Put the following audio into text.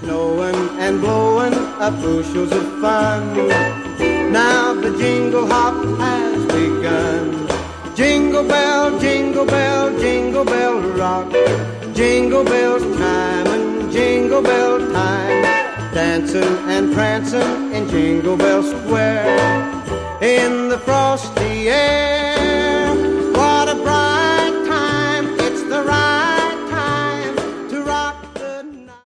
snowing and blowing up bushels of fun. Now the jingle hop has begun. Jingle bell, jingle bell, jingle bell rock. Jingle bells chiming, jingle bell time. Dancing and prancing in Jingle Bell Square. In the frosty air